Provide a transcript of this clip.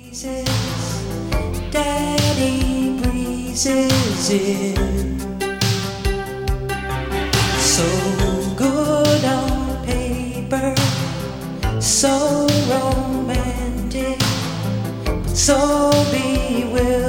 Daddy breezes in, so good on paper, so romantic, but so bewildered.